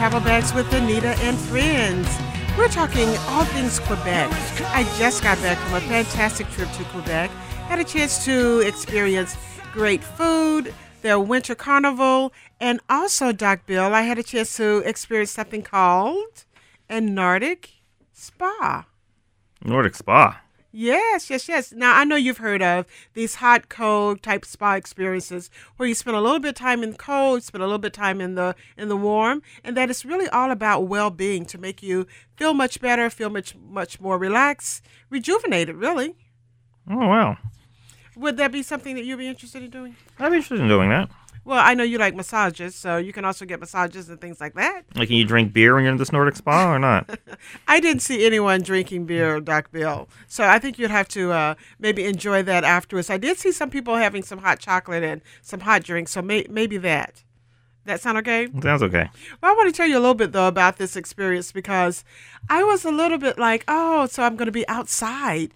Travel Bags with Anita and friends. We're talking all things Quebec. I just got back from a fantastic trip to Quebec. Had a chance to experience great food, their winter carnival, and also, Doc Bill, I had a chance to experience something called a Nordic Spa. Nordic Spa. Yes. Now, I know you've heard of these hot, cold type spa experiences where you spend a little bit of time in the cold, spend a little bit of time in the warm, and that it's really all about well-being to make you feel much better, feel much more relaxed, rejuvenated, really. Oh, wow. Would that be something that you'd be interested in doing? I'd be interested in doing that. Well, I know you like massages, so you can also get massages and things like that. Like, can you drink beer when you're in this Nordic Spa or not? I didn't see anyone drinking beer, Doc Bill. So I think you'd have to maybe enjoy that afterwards. I did see some people having some hot chocolate and some hot drinks, so maybe that. That sound okay? Sounds okay. Well, I want to tell you a little bit, though, about this experience because I was a little bit like, oh, so I'm going to be outside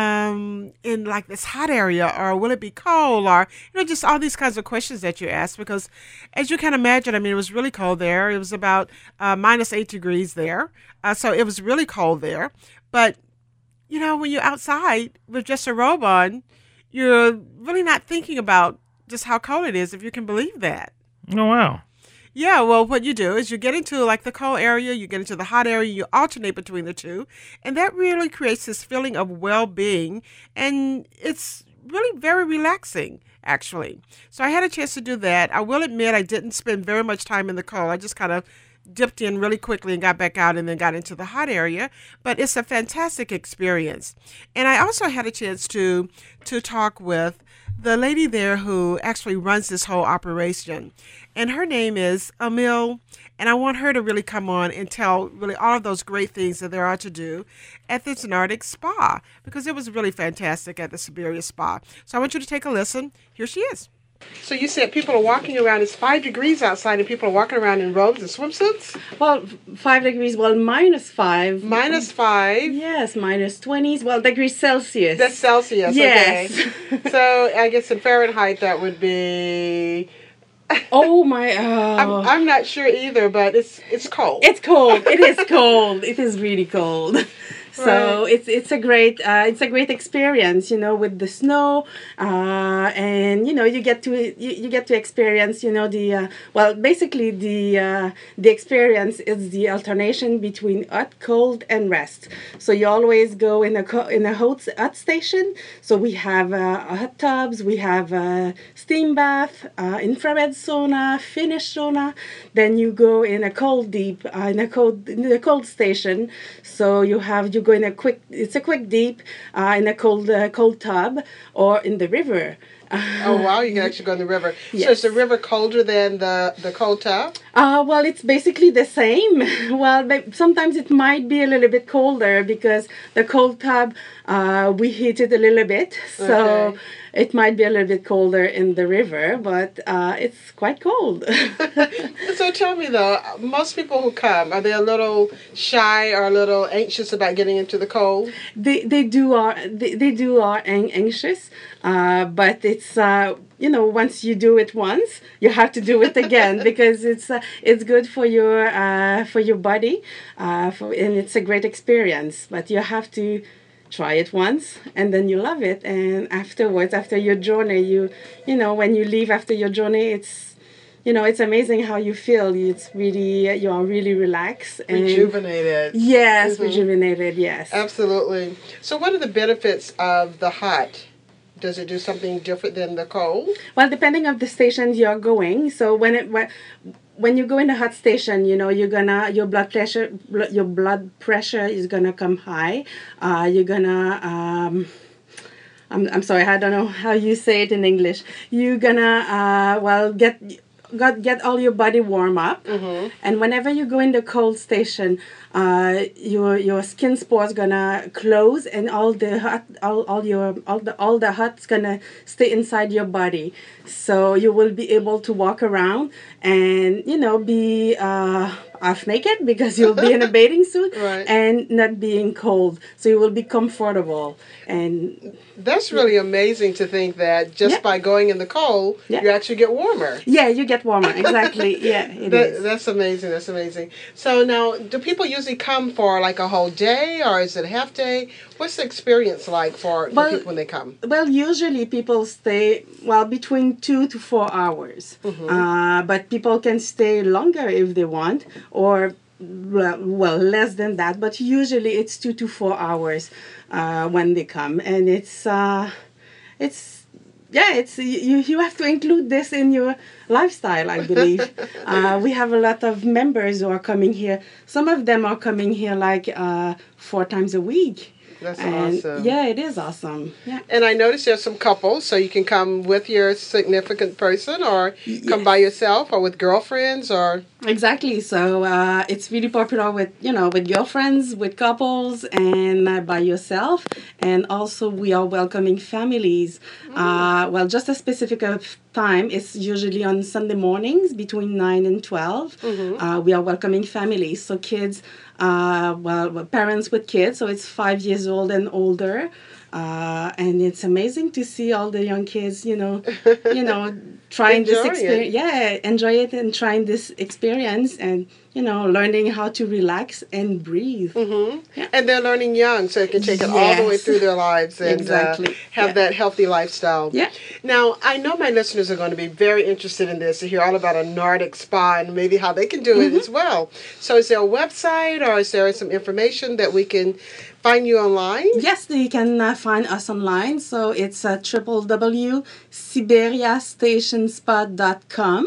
in like this hot area, or will it be cold, or, just all these kinds of questions that you ask because as you can imagine, I mean, it was really cold there. It was about -8 degrees there. So it was really cold there. But, when you're outside with just a robe on, you're really not thinking about just how cold it is, if you can believe that. Oh, wow. Yeah, well, what you do is you get into like the cold area, you get into the hot area, you alternate between the two, and that really creates this feeling of well-being, and it's really very relaxing, actually. So I had a chance to do that. I will admit I didn't spend very much time in the cold. I just kind of dipped in really quickly and got back out and then got into the hot area, but it's a fantastic experience. And I also had a chance to talk with the lady there who actually runs this whole operation. And her name is Emil, and I want her to really come on and tell really all of those great things that there are to do at this Nordic Spa, because it was really fantastic at the Siberia Spa. So I want you to take a listen. Here she is. So you said people are walking around, it's 5 degrees outside and people are walking around in robes and swimsuits? Well, 5 degrees, well, -5. -5? Yes, -20s, well, degrees Celsius. That's Celsius, yes. Okay. So I guess in Fahrenheit that would be... Oh my! I'm not sure either, but it's cold. It's cold. It is cold. It is really cold. So right. it's a great experience, with the snow, and you get to experience, basically the experience is the alternation between hot, cold, and rest. So you always go in a hot station. So we have hot tubs, we have steam bath, infrared sauna, Finnish sauna. Then you go in a cold deep in the cold station. So you go in it's a quick deep in a cold tub or in the river. Oh wow! You can actually go in the river. Yes. So is the river colder than the cold tub? Well, it's basically the same. Well, sometimes it might be a little bit colder because the cold tub we heat it a little bit, so it might be a little bit colder in the river, but it's quite cold. So tell me though, most people who come, are they a little shy or a little anxious about getting into the cold? They are anxious, but it's once you do it once, you have to do it again because it's good for your body, and it's a great experience. But you have to try it once and then you love it, and afterwards, after your journey, when you leave after your journey, it's amazing how you feel. You are really relaxed and rejuvenated. Yes, rejuvenated. Yes, absolutely. So what are the benefits of the hot? Does it do something different than the cold? Well, depending on the stations you're going. So when you go in a hot station, your blood pressure is gonna come high. You're gonna I'm sorry, I don't know how you say it in English. You're gonna get all your body warm up, and whenever you go in the cold station, your skin spores gonna close, and all the hot, all the hot's gonna stay inside your body. So you will be able to walk around and be half naked because you'll be in a bathing suit Right. and not being cold. So you will be comfortable. And That's really amazing to think that just Yeah. by going in the cold, Yeah. you actually get warmer. yeah, you get warmer. Exactly. Yeah, it is. That's amazing. That's amazing. So now, do people usually come for like a whole day, or is it a half day? What's the experience like for Well, people when they come? Well, usually people stay between 2 to 4 hours, but people can stay longer if they want, or less than that. But usually it's 2 to 4 hours when they come, and it's you have to include this in your lifestyle, I believe. We have a lot of members who are coming here. Some of them are coming here like 4 times a week. That's And awesome. yeah, it is awesome. Yeah. And I noticed there's some couples, so you can come with your significant person, or come by yourself, or with girlfriends, or Exactly. So it's really popular with with girlfriends, with couples, and by yourself. And also we are welcoming families. Just a specific of time is usually on Sunday mornings between 9 and 12. We are welcoming families. So kids, parents with kids. So it's 5 years old and older. And it's amazing to see all the young kids, trying this Enjoying it. experience. Yeah, enjoy it and trying this experience, and learning how to relax and breathe. and they're learning young, so they can take it all the way Yes. through their lives and Exactly. have Yeah. that healthy lifestyle. Yeah. Now, I know my listeners are going to be very interested in this, to hear all about a Nordic spa and maybe how they can do it as well. So is there a website, or is there some information that we can find you online? Yes, you can find us online. So it's www.siberiastationspa.com.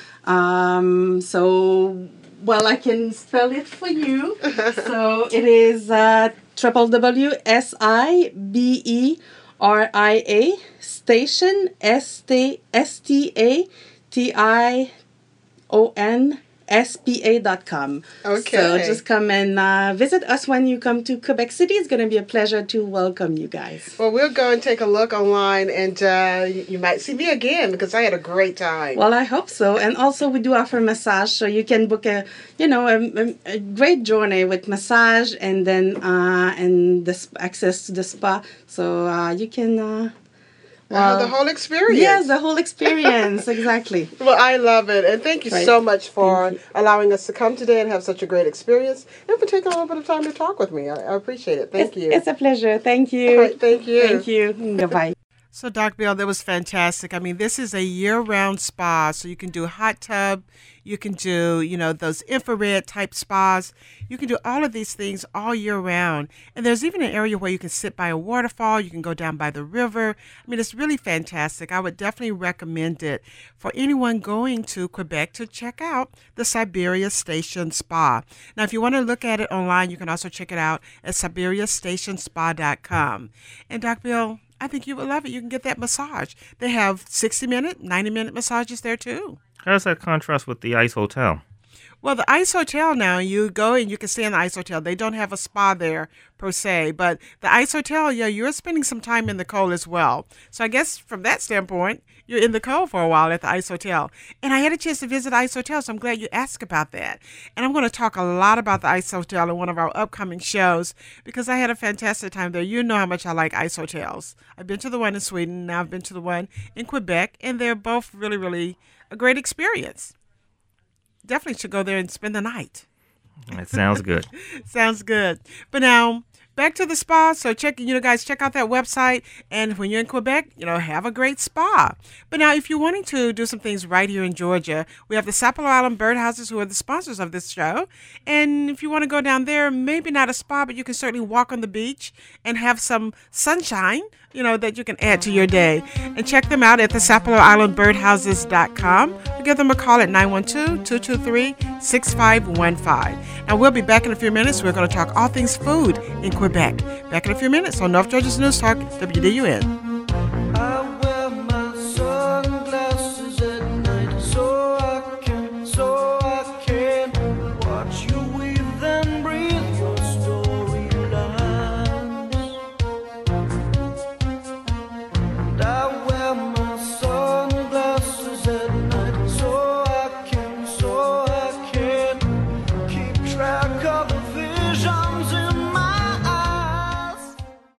I can spell it for you. So it is www.SIBERIA station STATIONSPA.com. Okay. So just come and visit us when you come to Quebec City. It's going to be a pleasure to welcome you guys. Well, we'll go and take a look online, and you might see me again, because I had a great time. Well, I hope so. And also we do offer massage, so you can book a great journey with massage, and then access to the spa. So you can the whole experience. yes, the whole experience. Exactly. Well, I love it. And thank you Right. so much for Thank you. allowing us to come today and have such a great experience, and for taking a little bit of time to talk with me. I appreciate it. Thank you. It's a pleasure. Thank you. All right, thank you. Thank you. Goodbye. So, Doc Bill, that was fantastic. I mean, this is a year-round spa, so you can do hot tub, you can do, those infrared type spas. You can do all of these things all year round. And there's even an area where you can sit by a waterfall, you can go down by the river. I mean, it's really fantastic. I would definitely recommend it for anyone going to Quebec to check out the Siberia Station Spa. Now, if you want to look at it online, you can also check it out at SiberiaStationSpa.com. And Doc Bill, I think you would love it. You can get that massage. They have 60-minute, 90-minute massages there too. How does that contrast with the Ice Hotel? Well, the Ice Hotel now, you go and you can stay in the Ice Hotel. They don't have a spa there per se, but the Ice Hotel, yeah, you're spending some time in the cold as well. So I guess from that standpoint, you're in the cold for a while at the Ice Hotel. And I had a chance to visit Ice Hotel, so I'm glad you asked about that. And I'm going to talk a lot about the Ice Hotel in one of our upcoming shows because I had a fantastic time there. You know how much I like Ice Hotels. I've been to the one in Sweden, now I've been to the one in Quebec, and they're both really, really a great experience. Definitely should go there and spend the night. It sounds good. Sounds good. But now, back to the spa. So guys, check out that website. And when you're in Quebec, have a great spa. But now, if you're wanting to do some things right here in Georgia, we have the Sapelo Island Birdhouses, who are the sponsors of this show. And if you want to go down there, maybe not a spa, but you can certainly walk on the beach and have some sunshine, that you can add to your day. And check them out at the SapeloIslandBirdhouses.com. Or give them a call at 912-223-6515. Now, we'll be back in a few minutes. We're going to talk all things food in Quebec. Back in a few minutes on North Georgia's News Talk, WDUN.